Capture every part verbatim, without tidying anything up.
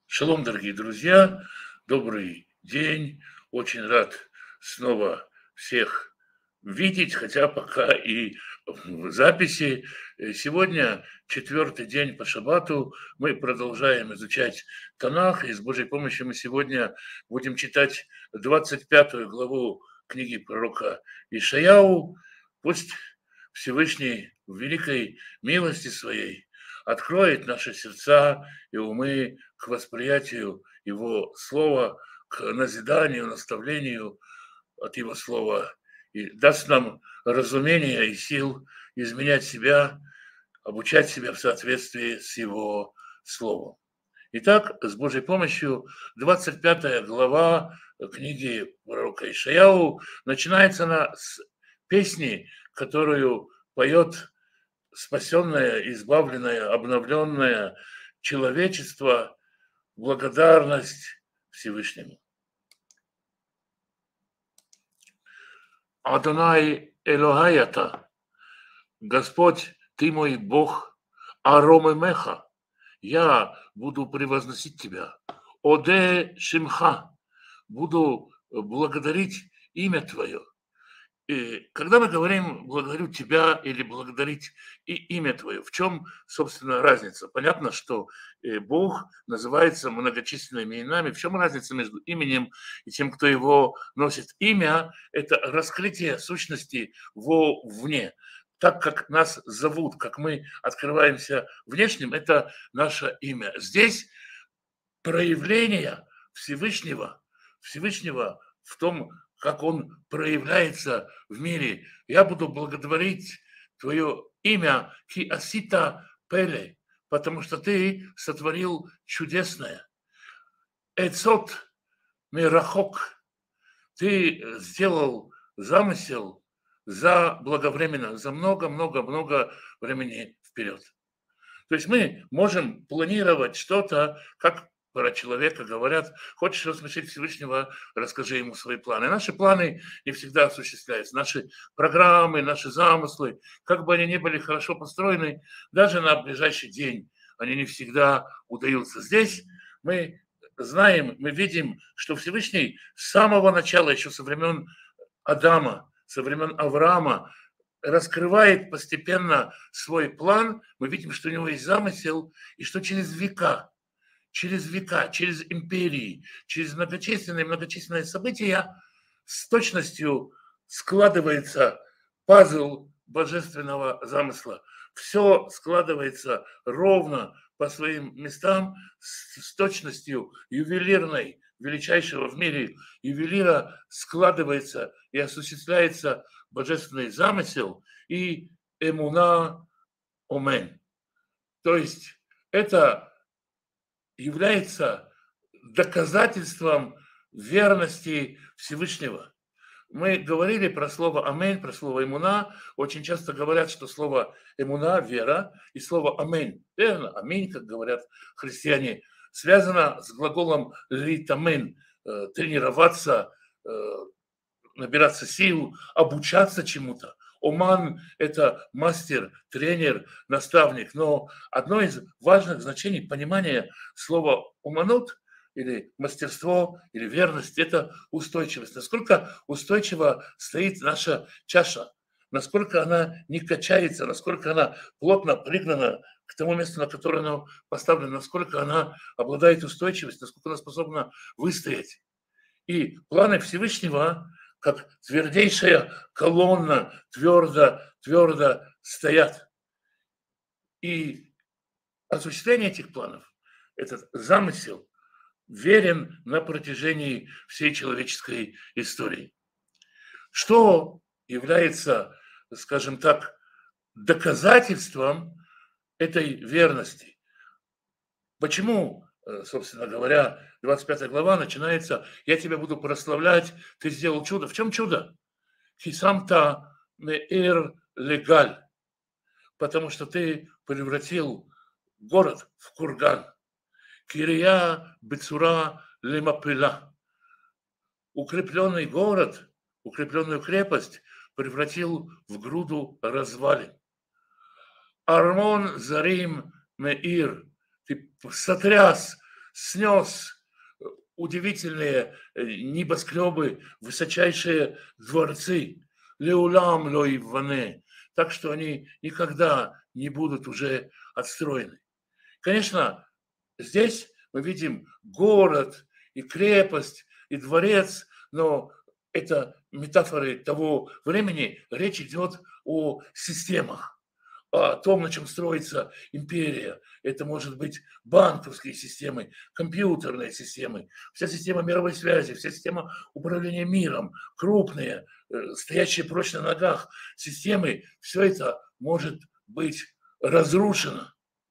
Шалом, дорогие друзья, добрый день. Очень рад снова всех видеть, хотя пока и в записи. Э, Сегодня четвертый день по шаббату. Мы продолжаем изучать Танах, и с Божьей помощью мы сегодня будем читать двадцать пятую главу книги пророка Ишаяу. Пусть Всевышний в великой милости своей откроет наши сердца и умы к восприятию Его Слова, к назиданию, наставлению от Его Слова и даст нам разумение и сил изменять себя, обучать себя в соответствии с Его Словом. Итак, с Божьей помощью двадцать пятая глава книги пророка Ишаяу начинается она с песни, которую поет спасенное, избавленное, обновленное человечество, благодарность Всевышнему. Адонай Элохаята, Господь, Ты мой Бог, Ароме Меха, я буду превозносить Тебя. Оде Шимха, буду благодарить имя Твое. И когда мы говорим «благодарю тебя» или «благодарить и имя твое», в чем, собственно, разница? Понятно, что Бог называется многочисленными именами. В чем разница между именем и тем, кто его носит? Имя – это раскрытие сущности вовне. Так как нас зовут, как мы открываемся внешним, это наше имя. Здесь проявление Всевышнего, Всевышнего в том, как он проявляется в мире. Я буду благодарить твое имя ки асита пеле, потому что ты сотворил чудесное. Эцот мирахок, ты сделал замысел за благовременно, за много-много-много времени вперед. То есть мы можем планировать что-то, как про человека говорят: хочешь рассмешить Всевышнего, расскажи ему свои планы. Наши планы не всегда осуществляются. Наши программы, наши замыслы, как бы они ни были хорошо построены, даже на ближайший день они не всегда удаются. Здесь мы знаем, мы видим, что Всевышний с самого начала, еще со времен Адама, со времен Авраама, раскрывает постепенно свой план. Мы видим, что у него есть замысел, и что через века, через века, через империи, через многочисленные многочисленные события с точностью складывается пазл божественного замысла. Все складывается ровно по своим местам с, с точностью ювелирной, величайшего в мире ювелира, складывается и осуществляется божественный замысел и эмуна омен. То есть это является доказательством верности Всевышнего. Мы говорили про слово «амень», про слово «эмуна». Очень часто говорят, что слово «эмуна» – вера, и слово «амень» – верно, «аминь», как говорят христиане, связано с глаголом «литамен» – тренироваться, набираться сил, обучаться чему-то. Оман – это мастер, тренер, наставник. Но одно из важных значений понимания слова «уманут» или мастерство, или верность – это устойчивость. Насколько устойчиво стоит наша чаша, насколько она не качается, насколько она плотно пригнана к тому месту, на которое она поставлена, насколько она обладает устойчивостью, насколько она способна выстоять. И планы Всевышнего, как твердейшая колонна, твердо, твердо стоят. И осуществление этих планов, этот замысел, верен на протяжении всей человеческой истории. Что является, скажем так, доказательством этой верности? Почему, собственно говоря, двадцать пятая глава начинается: «Я тебя буду прославлять, ты сделал чудо». В чем чудо? «Хисамта меэр легаль», потому что ты превратил город в курган. «Кирия бецура лемапила», укрепленный город, укрепленную крепость превратил в груду развалин. «Армон зарим меир», ты сотряс снес удивительные небоскребы, высочайшие дворцы, леулам ло иване, так что они никогда не будут уже отстроены. Конечно, здесь мы видим город и крепость, и дворец, но это метафоры того времени, речь идет о системах, о том, на чем строится империя. Это может быть банковские системы, компьютерные системы, вся система мировой связи, вся система управления миром, крупные, стоящие прочно на ногах системы, все это может быть разрушено.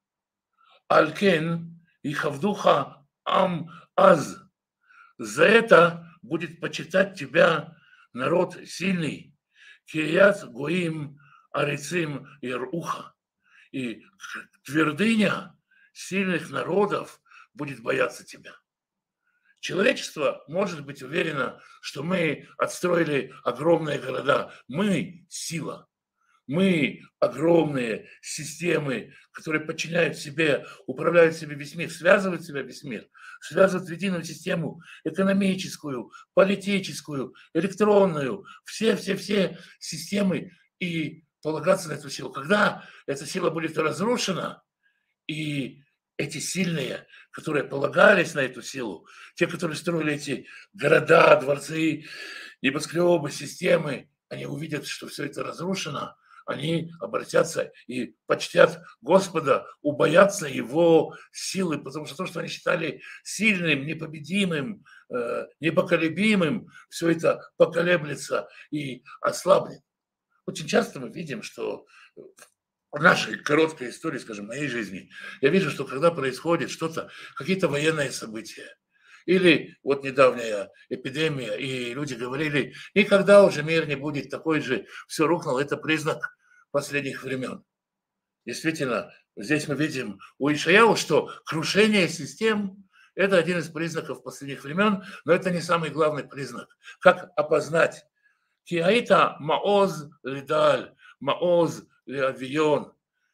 Алькен и хавдуха ам аз. За это будет почитать тебя народ сильный. Кирият гоим арицим ируха. И твердыня сильных народов будет бояться тебя. Человечество может быть уверено, что мы отстроили огромные города. Мы – сила. Мы – огромные системы, которые подчиняют себе, управляют себе весь мир, связывают себя весь мир, связывают в единую систему экономическую, политическую, электронную, все-все-все системы и полагаться на эту силу. Когда эта сила будет разрушена, и эти сильные, которые полагались на эту силу, те, которые строили эти города, дворцы, небоскребы, системы, они увидят, что все это разрушено, они обратятся и почтят Господа, убоятся Его силы, потому что то, что они считали сильным, непобедимым, непоколебимым, все это поколеблется и ослабнет. Очень часто мы видим, что в нашей короткой истории, скажем, моей жизни, я вижу, что когда происходит что-то, какие-то военные события, или вот недавняя эпидемия, и люди говорили, никогда уже мир не будет такой же, все рухнуло, это признак последних времен. Действительно, здесь мы видим у Ишаяу, что крушение систем – это один из признаков последних времен, но это не самый главный признак. Как опознать? Киаита маоз лидаль, маоз лиавион,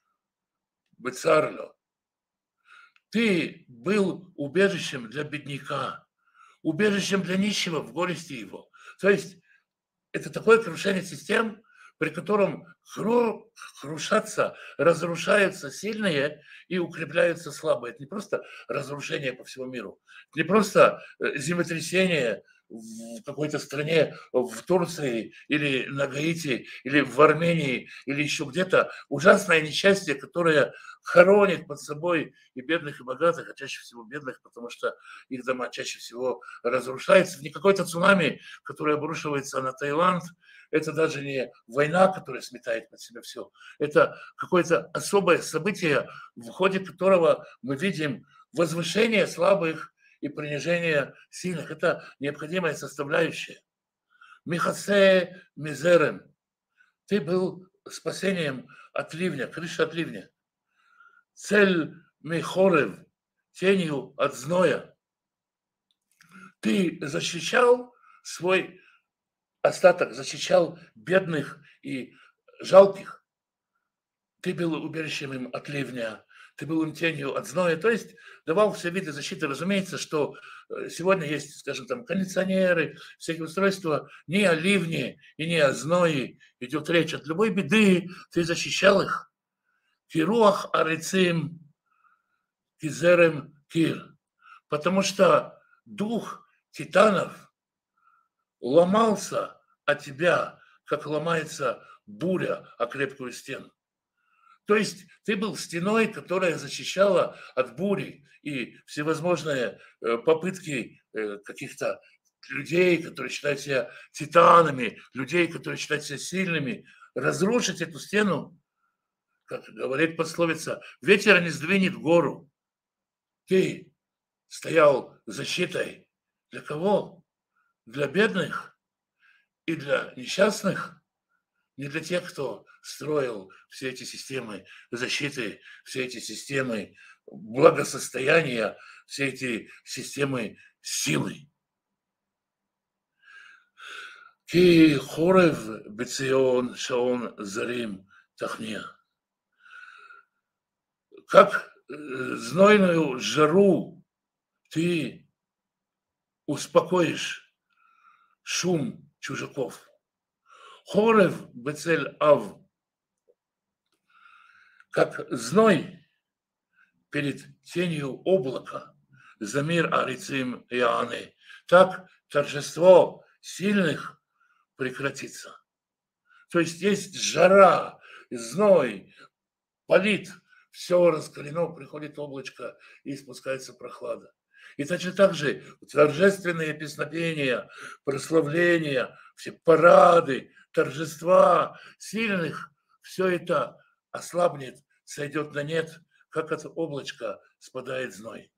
бецарло. Ты был убежищем для бедняка, убежищем для нищего в горести его. То есть это такое крушение систем, при котором крушатся, разрушаются сильные и укрепляются слабые. Это не просто разрушение по всему миру, не просто землетрясение в какой-то стране, в Турции или на Гаити, или в Армении, или еще где-то. Ужасное несчастье, которое хоронит под собой и бедных, и богатых, а чаще всего бедных, потому что их дома чаще всего разрушаются. Не какой-то цунами, который обрушивается на Таиланд, это даже не война, которая сметает под себя все. Это какое-то особое событие, в ходе которого мы видим возвышение слабых и принижение сильных. Это необходимая составляющая. Михасе мизерем. Ты был спасением от ливня, крыши от ливня. Цель михорев. Тенью от зноя. Ты защищал свой остаток, защищал бедных и жалких. Ты был убежищем им от ливня, ты был им тенью от зноя, то есть давал все виды защиты. Разумеется, что сегодня есть, скажем, там кондиционеры, всякие устройства, не о ливне и не о зное идет речь. От любой беды ты защищал их. Кируах арицим кизерем кир. Потому что дух титанов ломался от тебя, как ломается буря о крепкую стену. То есть ты был стеной, которая защищала от бури и всевозможные попытки каких-то людей, которые считают себя титанами, людей, которые считают себя сильными, разрушить эту стену, как говорит пословица, ветер не сдвинет гору. Ты стоял защитой для кого? Для бедных и для несчастных, не для тех, кто строил все эти системы защиты, все эти системы благосостояния, все эти системы силы. Ки хорев бецион шаон зарим тахния. Как знойную жару ты успокоишь шум чужаков. Хорев бецель ав, как зной перед тенью облака, замир арицим яны, так торжество сильных прекратится. То есть есть жара, зной, палит, все раскалено, приходит облачко и спускается прохлада. И точно так же торжественные песнопения, прославления, все парады, торжества сильных, все это ослабнет, сойдет на нет, как от облачка спадает зной.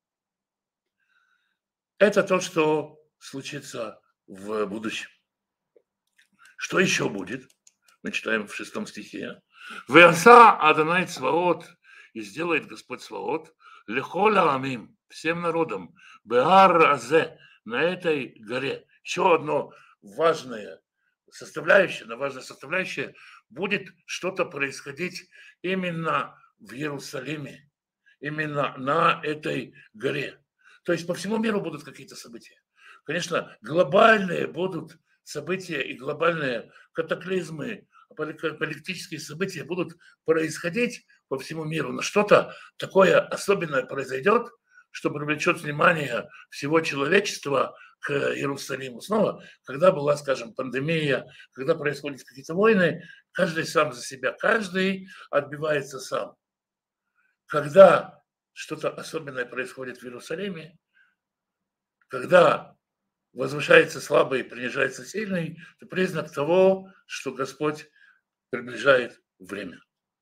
Это то, что случится в будущем. Что еще будет? Мы читаем в шестом стихе. «Веаса Адонай Цваот, и сделает Господь Цваот, лехола амим, всем народам, беар азе, на этой горе». Еще одно важное составляющее, но важная составляющая, будет что-то происходить именно в Иерусалиме, именно на этой горе. То есть по всему миру будут какие-то события. Конечно, глобальные будут события и глобальные катаклизмы, политические события будут происходить по всему миру, но что-то такое особенное произойдет, что привлечет внимание всего человечества к Иерусалиму. Снова, когда была, скажем, пандемия, когда происходят какие-то войны, каждый сам за себя, каждый отбивается сам. Когда что-то особенное происходит в Иерусалиме, когда возвышается слабый, принижается сильный, это признак того, что Господь приближает время.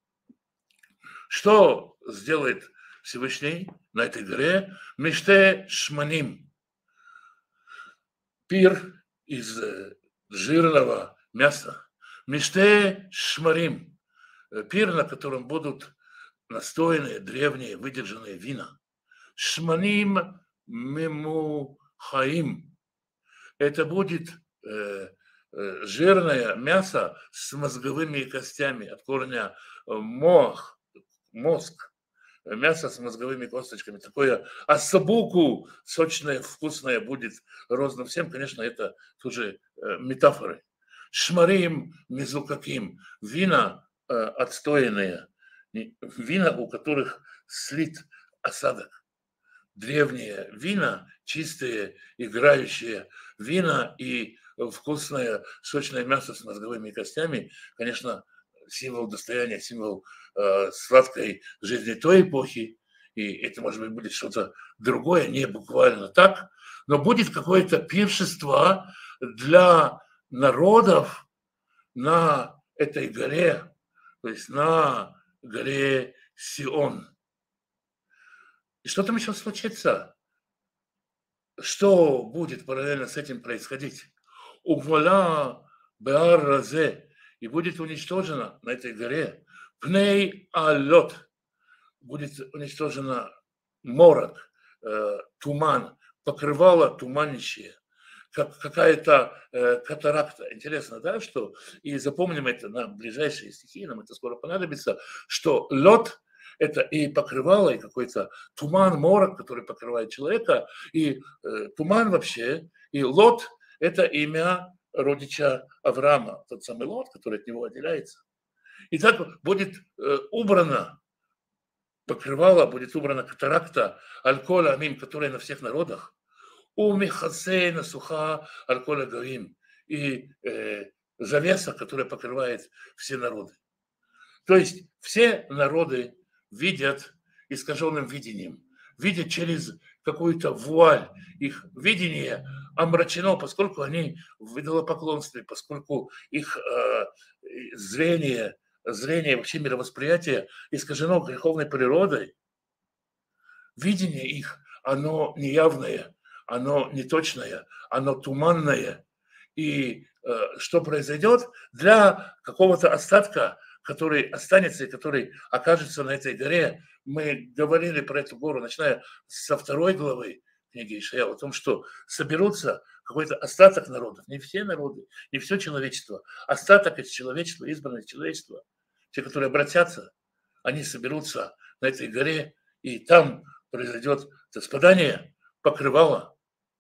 Что сделает Всевышний на этой горе? Миште шманим. Пир из жирного мяса. Миште шмарим. Пир, на котором будут настойные, древние, выдержанные вина. Шманим мему хаим. Это будет э, э, жирное мясо с мозговыми костями от корня мох, мозг, мясо с мозговыми косточками. Такое асабуку сочное, вкусное будет роздано всем. Конечно, это тоже э, метафоры. Шмарим мизукаким. Вина э, отстоянные. Вина, у которых слит осадок. Древние вина, чистые, играющие вина и вкусное, сочное мясо с мозговыми костями, конечно, символ достояния, символ э, сладкой жизни той эпохи, и это, может быть, будет что-то другое, не буквально так, но будет какое-то пиршество для народов на этой горе, то есть на горе Сион. И что там еще случится? Что будет параллельно с этим происходить? Угвала беар разе, и будет уничтожена на этой горе пней алот, будет уничтожена морок, э, туман, покрывало туманище, как какая-то э, катаракта. Интересно, да, что, и запомним это на ближайшие стихи, нам это скоро понадобится, что лот – это и покрывало, и какой-то туман, морок, который покрывает человека, и э, туман вообще, и Лот – это имя родича Авраама, тот самый Лот, который от него отделяется. И так будет э, убрано покрывало, будет убрана катаракта, аль-коля амим, которая на всех народах, у михасейна суха аль-коля гаим, и э, завеса, которая покрывает все народы. То есть все народы видят искаженным видением, видят через какую-то вуаль. Их видение омрачено, поскольку они в идолопоклонстве, поскольку их э, зрение, зрение, вообще мировосприятие искажено греховной природой. Видение их, оно неявное, оно неточное, оно туманное. И э, что произойдет для какого-то остатка, который останется и который окажется на этой горе. Мы говорили про эту гору, начиная со второй главы книги Ишаяу, о том, что соберутся какой-то остаток народов, не все народы, не все человечество, остаток из человечества, избранное человечество, те, которые обратятся, они соберутся на этой горе, и там произойдет спадание, покрывало.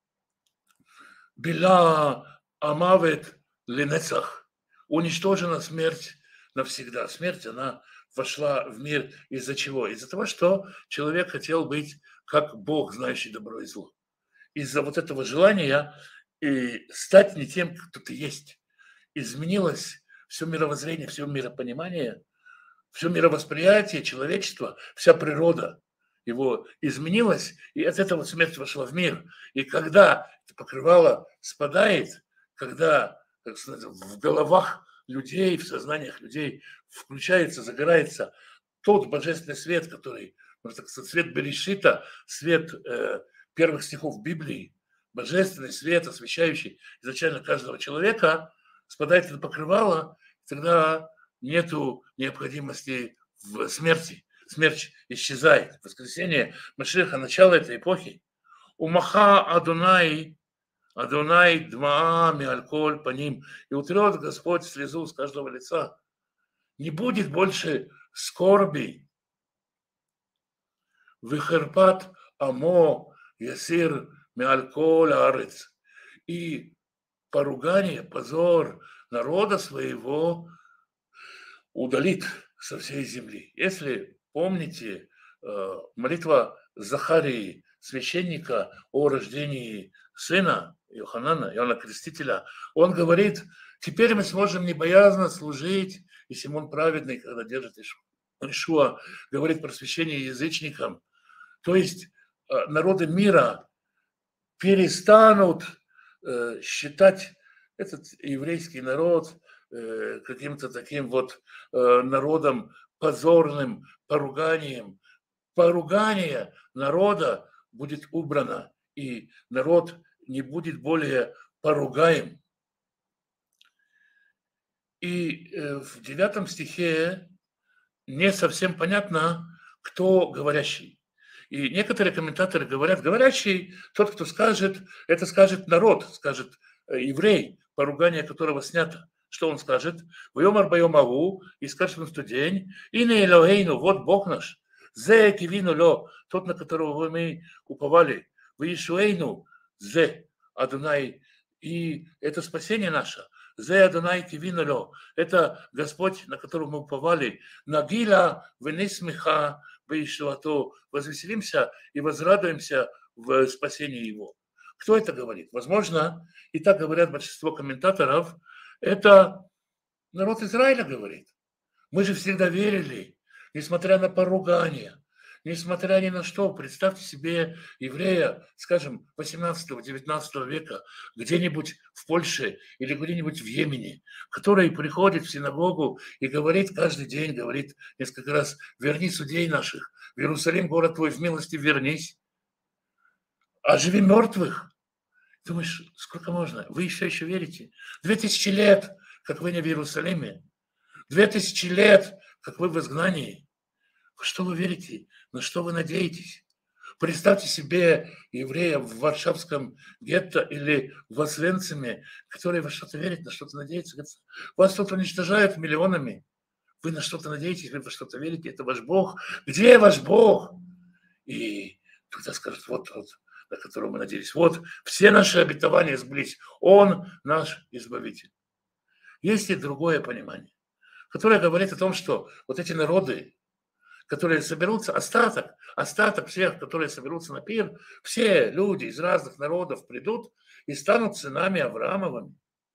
Била амавет ленецах. Уничтожена смерть навсегда. Смерть, она вошла в мир из-за чего? Из-за того, что человек хотел быть как Бог, знающий добро и зло. Из-за вот этого желания и стать не тем, кто ты есть. Изменилось все мировоззрение, все миропонимание, все мировосприятие человечества, вся природа его изменилась, и от этого смерть вошла в мир. И когда это покрывало спадает, когда, так сказать, в головах людей, в сознаниях людей включается, загорается тот божественный свет, который, можно так сказать, свет Берешита, свет э, первых стихов Библии, божественный свет, освещающий изначально каждого человека, спадает это покрывало, тогда нету необходимости в смерти. Смерть исчезает. Воскресение Машиаха, начало этой эпохи. Умаха Адонай, Адонай дмаа миальколь по ним. И утрет Господь слезу с каждого лица. Не будет больше скорби. Вихерпат амо ясир миальколь арец. И поругание, позор народа своего удалит со всей земли. Если помните, молитва Захарии, священника, о рождении сына Иоханана, Иоанна Крестителя, он говорит, теперь мы сможем небоязно служить, и Симон праведный, когда держит Ишуа, говорит про священие язычникам. То есть народы мира перестанут считать этот еврейский народ каким-то таким вот народом позорным, поруганием. Поругание народа будет убрано, и народ не будет более поругаем. И в девятом стихе не совсем понятно, кто говорящий. И некоторые комментаторы говорят, говорящий, тот, кто скажет, это скажет народ, скажет еврей, поругание которого снято. Что он скажет? «Вайомар байом агу», и скажет он в тот день, «Ине Элохейну», вот Бог наш, «Зе кивину ло», тот, на которого мы уповали, «Ваишуэйну», «Зе Адонай», и это спасение наше, «Зе Адонай кивину ло», это Господь, на которого мы уповали, «Нагила венисмиха ваишуато», возвеселимся и возрадуемся в спасении Его. Кто это говорит? Возможно, и так говорят большинство комментаторов, это народ Израиля говорит. Мы же всегда верили, несмотря на поругание, несмотря ни на что. Представьте себе еврея, скажем, восемнадцатого-девятнадцатого века, где-нибудь в Польше или где-нибудь в Йемене, который приходит в синагогу и говорит каждый день, говорит несколько раз, верни судей наших, в Иерусалим, город твой, в милости вернись, оживи мертвых. Думаешь, сколько можно? Вы еще еще верите? Две тысячи лет, как вы не в Иерусалиме. Две тысячи лет, как вы в изгнании. Во что вы верите? На что вы надеетесь? Представьте себе еврея в Варшавском гетто или в Освенциме, который во что-то верит, на что-то надеется. Вас тут уничтожают миллионами. Вы на что-то надеетесь, вы во что-то верите. Это ваш Бог. Где ваш Бог? И тогда скажут, вот, вот. На которого мы надеялись. Вот, все наши обетования сбылись. Он наш избавитель. Есть и другое понимание, которое говорит о том, что вот эти народы, которые соберутся, остаток, остаток всех, которые соберутся на пир, все люди из разных народов придут и станут сынами Авраамовыми.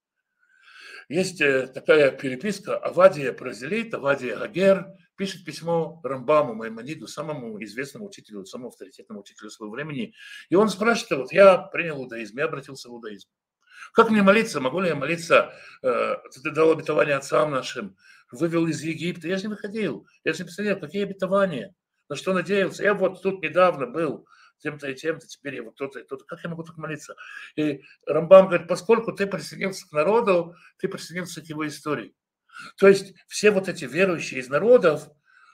Есть такая переписка Авадия Празелит, Авадия Гагер, пишет письмо Рамбаму, Маймониду, самому известному учителю, самому авторитетному учителю своего времени. И он спрашивает, вот я принял иудаизм, я обратился в иудаизм. Как мне молиться? Могу ли я молиться? Э, ты дал обетование отцам нашим, вывел из Египта. Я же не выходил. Я же не представлял, какие обетования, на что надеялся. Я вот тут недавно был тем-то и тем-то, теперь я вот то-то и то-то. Как я могу так молиться? И Рамбам говорит, поскольку ты присоединился к народу, ты присоединился к его истории. То есть все вот эти верующие из народов,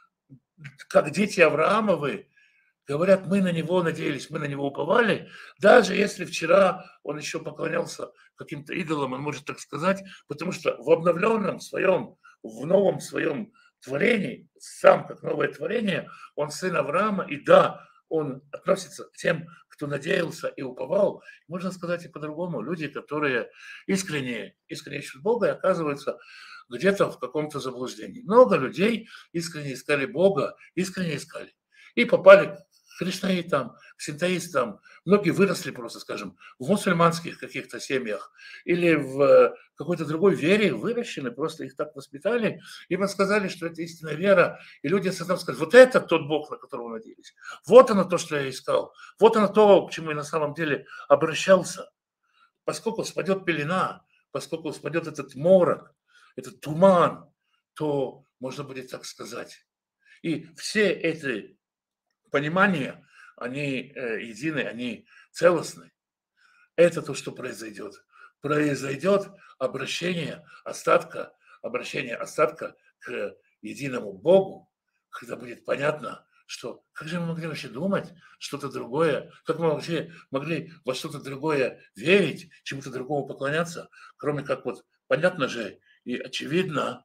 как дети Авраамовы, говорят, мы на него надеялись, мы на него уповали, даже если вчера он еще поклонялся каким-то идолам, он может так сказать, потому что в обновленном своем, в новом своем творении, сам как новое творение, он сын Авраама, и да, он относится к тем, кто надеялся и уповал. Можно сказать и по-другому. Люди, которые искренне, искренне ищут Бога и оказываются где-то в каком-то заблуждении. Много людей искренне искали Бога, искренне искали. И попали к кришнаитам, к синтоистам. Многие выросли просто, скажем, в мусульманских каких-то семьях или в какой-то другой вере, выращены, просто их так воспитали. Им сказали, что это истинная вера. И люди сразу сказали, вот это тот Бог, на которого надеялись. Вот оно то, что я искал. Вот оно то, к чему я на самом деле обращался. Поскольку спадет пелена, поскольку спадет этот морок, этот туман, то можно будет так сказать. И все эти понимания, они э, едины, они целостны. Это то, что произойдет. Произойдет обращение остатка, обращение остатка к единому Богу, когда будет понятно, что как же мы могли вообще думать что-то другое, как мы вообще могли во что-то другое верить, чему-то другому поклоняться, кроме как вот понятно же и очевидно,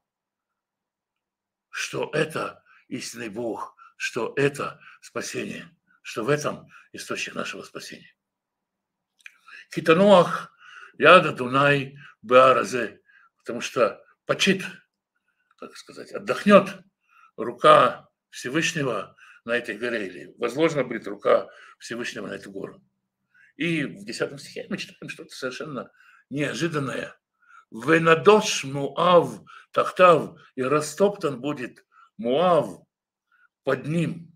что это истинный Бог, что это спасение, что в этом источник нашего спасения. Китануах яда Дунай Беаразе, потому что почит, как сказать, отдохнет рука Всевышнего на этой горе, или возложена будет рука Всевышнего на эту гору. И в десятом стихе мы читаем что-то совершенно неожиданное. Венадош Муав Тахтав, и растоптан будет Муав под ним.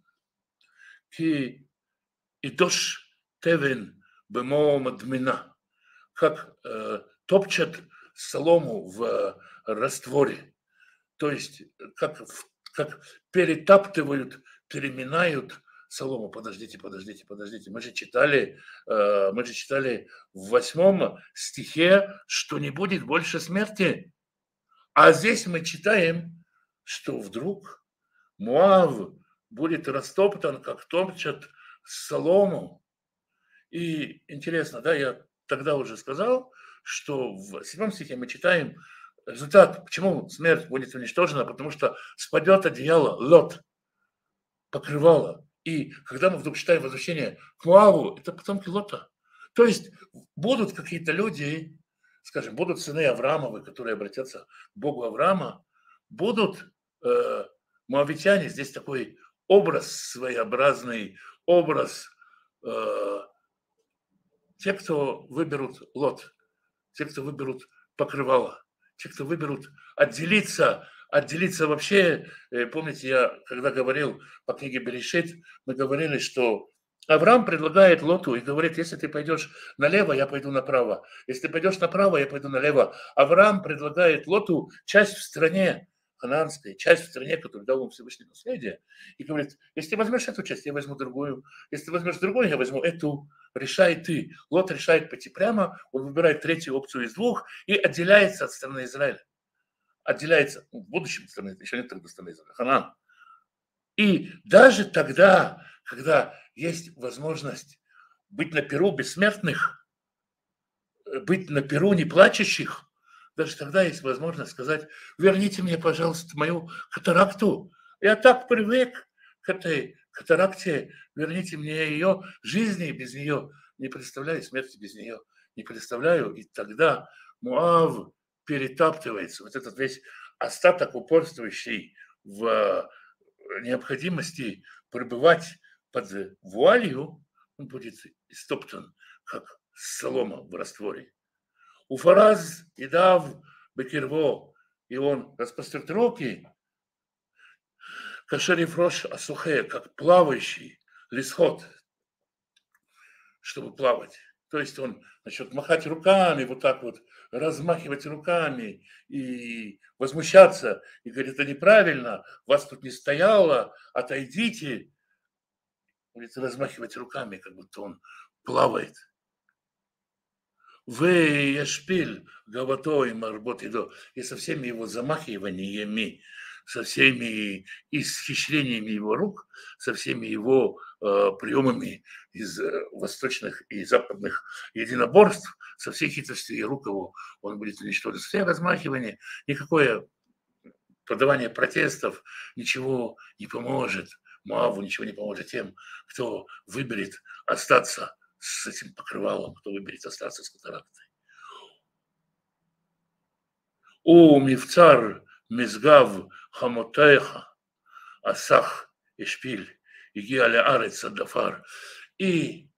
Ки идош Тевен Бемо Мадмина, как э, топчат солому в э, растворе, то есть как, как перетаптывают, переминают солому. Подождите, подождите, подождите. Мы же читали, э, мы же читали в восьмом стихе, что не будет больше смерти. А здесь мы читаем, что вдруг Муав будет растоптан, как топчат солому. И интересно, да, я тогда уже сказал, что в седьмом стихе мы читаем результат, почему смерть будет уничтожена, потому что спадет одеяло, лот, покрывало. И когда мы вдруг читаем возвращение к Муаву, это потомки Лота. То есть будут какие-то люди, скажем, будут сыны Авраамовы, которые обратятся к Богу Авраама, будут э, муавитяне, здесь такой образ своеобразный, образ э, те, кто выберут Лот, те, кто выберут покрывало, те, кто выберут отделиться, отделиться вообще. Помните, я когда говорил по книге Берешит, мы говорили, что Авраам предлагает Лоту и говорит, если ты пойдешь налево, я пойду направо. Если ты пойдешь направо, я пойду налево. Авраам предлагает Лоту часть в стране ханаанской, часть в стране, которую дал ему Всевышний наследие, и говорит, если ты возьмешь эту часть, я возьму другую. Если ты возьмешь другую, я возьму эту. Решай ты. Лот решает пойти прямо, он выбирает третью опцию из двух и отделяется от страны Израиля. Отделяется, ну, в будущем страны, еще нет тогда страны Израиля, Ханаан. И даже тогда, когда есть возможность быть на перу бессмертных, быть на перу неплачущих, даже тогда есть возможность сказать, верните мне, пожалуйста, мою катаракту. Я так привык к этой катаракте, верните мне ее, жизни без нее не представляю, смерти без нее не представляю. И тогда Муав перетаптывается, вот этот весь остаток, упорствующий в необходимости пребывать под вуалью, он будет истоптан, как солома в растворе. Уфараз и дав бекирво, и он распростерт руки, кашерифрош асухе, как плавающий лисход, чтобы плавать. То есть он начнет махать руками, вот так вот, размахивать руками и возмущаться, и говорит, это неправильно, вас тут не стояло, отойдите. Будет размахивать руками, как будто он плавает. Вы яшпиль гавато и марбот идо, и со всеми его замахиваниями, со всеми исхищрениями его рук, со всеми его э, приемами из э, восточных и западных единоборств, со всей хитростью и рук его он будет уничтожен. Все размахивания, никакое подавание протестов, ничего не поможет Моаву ничего не поможет тем, кто выберет остаться с этим покрывалом, кто выберет остаться с катарактой. У мифцар мизгав хамотеха асах эшпиль иги аля арец адафар. И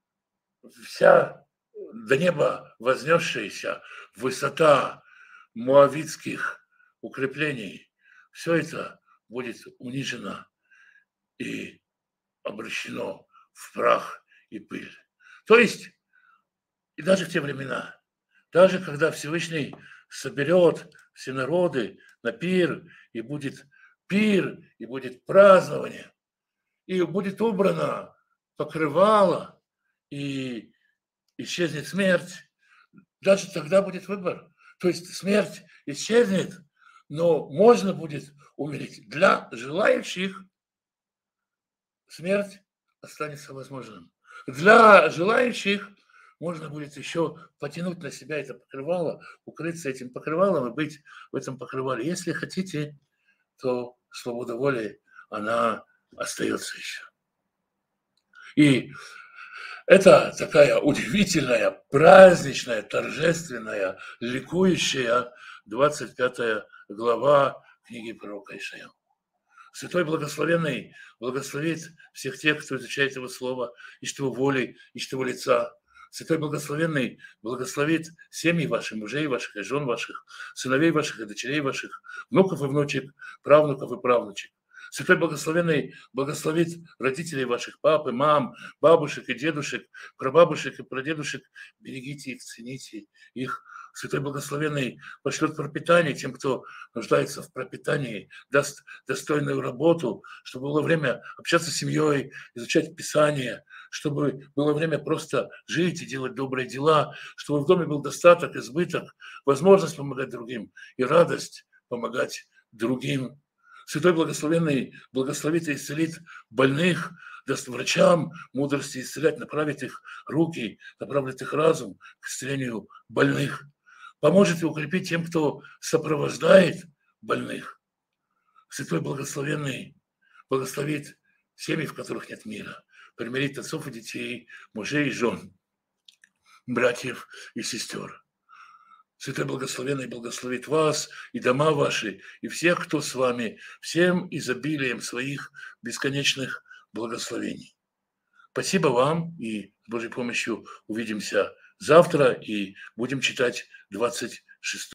вся до неба вознесшаяся высота муавитских укреплений, все это будет унижено и обращено в прах и пыль. То есть, и даже в те времена, даже когда Всевышний соберет все народы на пир, и будет пир, и будет празднование, и будет убрано покрывало, и исчезнет смерть, даже тогда будет выбор. То есть смерть исчезнет, но можно будет умереть. Для желающих смерть останется возможным. Для желающих можно будет еще потянуть на себя это покрывало, укрыться этим покрывалом и быть в этом покрывале. Если хотите, то свобода воли, она остается еще. И это такая удивительная, праздничная, торжественная, ликующая двадцать пятая глава книги пророка Ишайяу. Святой Благословенный благословит всех тех, кто изучает Его Слово, ищет Его воли, ищет Его лица. Святой Благословенный благословит семьи ваших, мужей ваших и жен ваших, сыновей ваших и дочерей ваших, внуков и внучек, правнуков и правнучек. Святой Благословенный благословит родителей ваших, пап и мам, бабушек и дедушек, прабабушек и прадедушек. Берегите их, цените их. Святой Благословенный пошлет пропитание тем, кто нуждается в пропитании, даст достойную работу, чтобы было время общаться с семьей, изучать Писание, чтобы было время просто жить и делать добрые дела, чтобы в доме был достаток, избыток, возможность помогать другим и радость помогать другим. Святой Благословенный благословит и исцелит больных, даст врачам мудрости исцелять, направит их руки, направит их разум к исцелению больных. Поможет и укрепить тем, кто сопровождает больных. Святой Благословенный благословит семьи, в которых нет мира, примирит отцов и детей, мужей и жен, братьев и сестер. Святой Благословенный благословит вас и дома ваши, и всех, кто с вами, всем изобилием своих бесконечных благословений. Спасибо вам, и с Божьей помощью увидимся завтра, и будем читать двадцать шестой